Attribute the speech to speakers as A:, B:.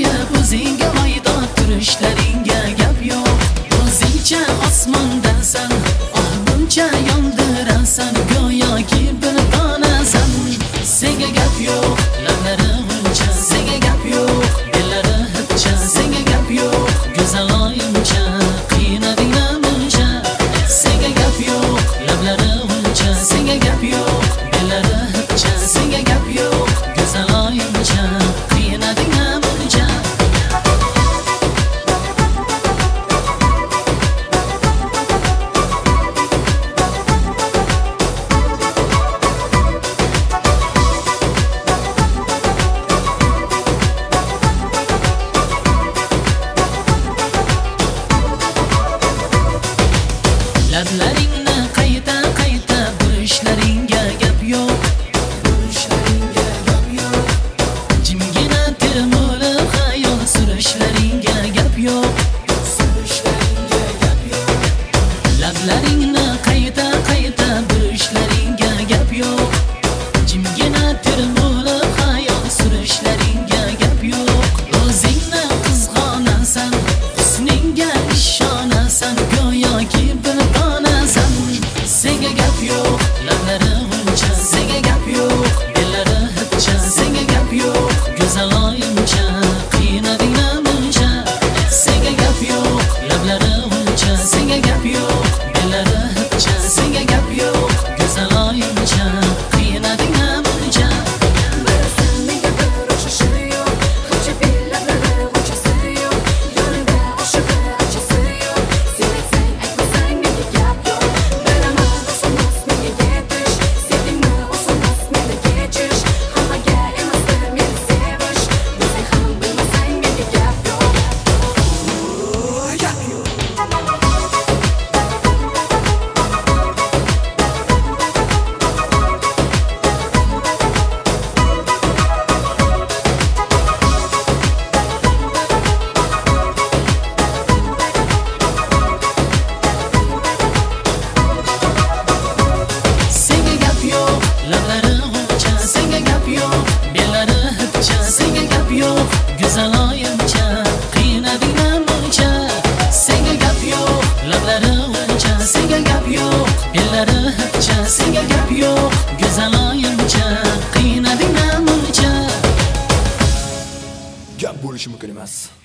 A: qo'yib o'zingga oyda turishlaringga gap yo'q. O'zingcha osmondasan, buncha yondirasan, go'yoki bir donasan. Senga gap yo'q, lablari uncha, senga gap yo'q, bellari hipcha, senga gap yo'q, go'zaloyimcha, qiynading namuncha. Senga gap yo'q, lablari uncha, senga gap yo'q, bellari hipcha, senga gap yo'q, go'zaloyimcha, qiynading namuncha. Lablaringni qayta qayta burishlaringga gap yo'q, burishlaringga gap yo'q. Jimgina termulib xayol surishlaringga gap yo'q, surishlaringga gap yo'q. Lablaringni qayta qayta burishlaringga gap yo'q. Jimgina termulib xayol surishlaringga gap yo'q. O'zingni qizg'onasan, husningga ishonasan, go'yoki bir donasan. Senga gap yo'q, lablari uncha, senga gap yo'q, bellari hipcha, senga gap yo'q, go'zaloyimcha, qiynading namuncha. Senga gap yo'q, lablari uncha, senga gap yo'q, bellari hipcha, senga gap yo'q, go'zaloyimcha, qiynading namuncha. Lablari uncha, senga gap yo'q, bellari hipcha, senga gap yo'q, go'zaloyimcha, qiynading namuncha. Senga gap yo'q, lablari uncha, senga gap yo'q, bellari hipcha, senga gap yo'q, go'zaloyimcha, qiynading namuncha.
B: Gap bo'lishi mumkin emas.